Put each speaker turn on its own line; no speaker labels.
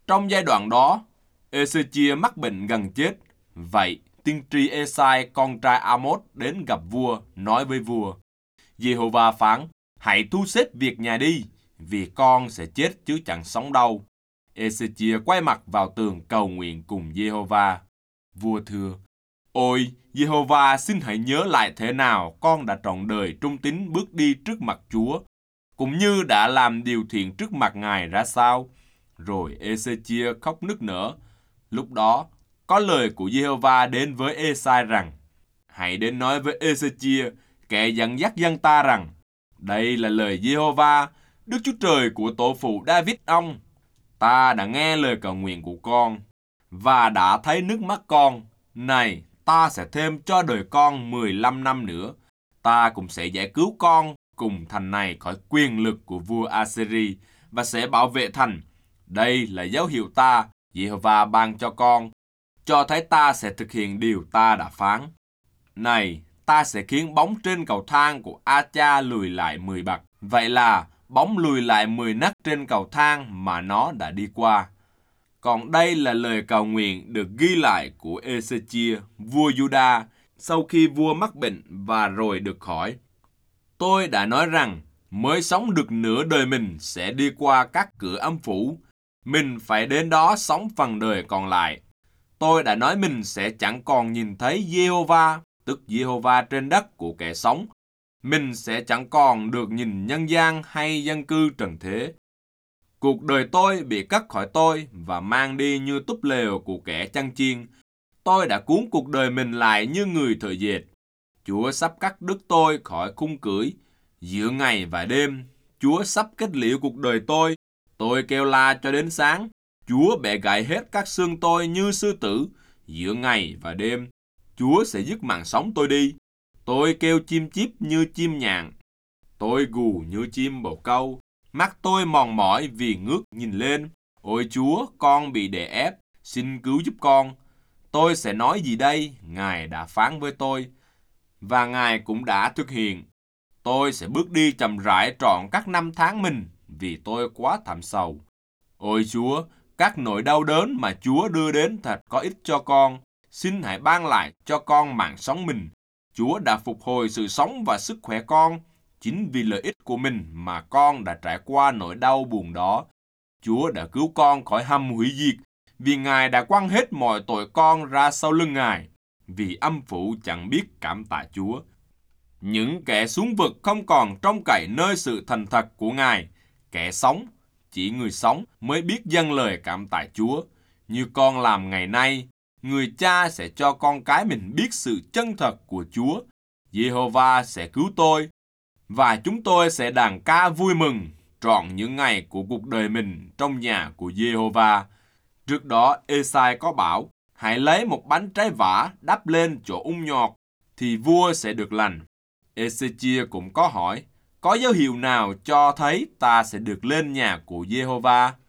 Trong giai đoạn đó, Ê-xê-chia mắc bệnh gần chết. Vậy, tiên tri Ê-sai, con trai Amos, đến gặp vua, nói với vua: Giê-hô-va phán, hãy thu xếp việc nhà đi, vì con sẽ chết chứ chẳng sống đâu. Ê-xê-chia quay mặt vào tường cầu nguyện cùng Giê-hô-va. Vua thưa: Ôi, Giê-hô-va, xin hãy nhớ lại thế nào con đã trọn đời trung tín bước đi trước mặt Chúa, cũng như đã làm điều thiện trước mặt Ngài ra sao. Rồi Ê-xê-chia khóc nức nở. Lúc đó, có lời của Giê-hô-va đến với Ê-sai rằng: Hãy đến nói với Ê-xê-chia, kẻ dẫn dắt dân ta rằng: Đây là lời Giê-hô-va, Đức Chúa Trời của tổ phụ David ông. Ta đã nghe lời cầu nguyện của con và đã thấy nước mắt con. Này, ta sẽ thêm cho đời con 15 năm nữa. Ta cũng sẽ giải cứu con cùng thành này khỏi quyền lực của vua Assyri và sẽ bảo vệ thành. Đây là dấu hiệu ta, Giê-hô-va ban cho con, cho thấy ta sẽ thực hiện điều ta đã phán. Này, ta sẽ khiến bóng trên cầu thang của A-cha lùi lại 10 bậc. Vậy là bóng lùi lại 10 nấc trên cầu thang mà nó đã đi qua. Còn đây là lời cầu nguyện được ghi lại của Ê-xê-chia, vua Giu-đa, sau khi vua mắc bệnh và rồi được khỏi. Tôi đã nói rằng, mới sống được nửa đời mình sẽ đi qua các cửa âm phủ. Mình phải đến đó sống phần đời còn lại. Tôi đã nói mình sẽ chẳng còn nhìn thấy Giê-hô-va, tức Giê-hô-va trên đất của kẻ sống. Mình sẽ chẳng còn được nhìn nhân gian hay dân cư trần thế. Cuộc đời tôi bị cất khỏi tôi và mang đi như túp lều của kẻ chăn chiên. Tôi đã cuốn cuộc đời mình lại như người thợ dệt. Chúa sắp cắt đứt tôi khỏi khung cưỡi. Giữa ngày và đêm, Chúa sắp kết liễu cuộc đời tôi. Tôi kêu la cho đến sáng. Chúa bẻ gãy hết các xương tôi như sư tử. Giữa ngày và đêm, Chúa sẽ dứt mạng sống tôi đi. Tôi kêu chim chíp như chim nhạn. Tôi gù như chim bồ câu. Mắt tôi mòn mỏi vì ngước nhìn lên. Ôi Chúa, con bị đè ép. Xin cứu giúp con. Tôi sẽ nói gì đây? Ngài đã phán với tôi. Và Ngài cũng đã thực hiện. Tôi sẽ bước đi chậm rãi trọn các năm tháng mình, vì tôi quá thảm sầu. Ôi Chúa, các nỗi đau đớn mà Chúa đưa đến thật có ích cho con. Xin hãy ban lại cho con mạng sống mình. Chúa đã phục hồi sự sống và sức khỏe con. Chính vì lợi ích của mình mà con đã trải qua nỗi đau buồn đó. Chúa đã cứu con khỏi hầm hủy diệt, vì Ngài đã quăng hết mọi tội con ra sau lưng Ngài. Vì âm phủ chẳng biết cảm tạ Chúa. Những kẻ xuống vực không còn trông cậy nơi sự thành thật của Ngài. Kẻ sống, chỉ người sống mới biết dâng lời cảm tạ Chúa. Như con làm ngày nay, người cha sẽ cho con cái mình biết sự chân thật của Chúa. Giê-hô-va sẽ cứu tôi, và chúng tôi sẽ đàn ca vui mừng trọn những ngày của cuộc đời mình trong nhà của Giê-hô-va. Trước đó, Ê-sai có bảo, hãy lấy một bánh trái vả đắp lên chỗ ung nhọt, thì vua sẽ được lành. Ê-xê-chia cũng có hỏi, có dấu hiệu nào cho thấy ta sẽ được lên nhà của Giê-hô-va?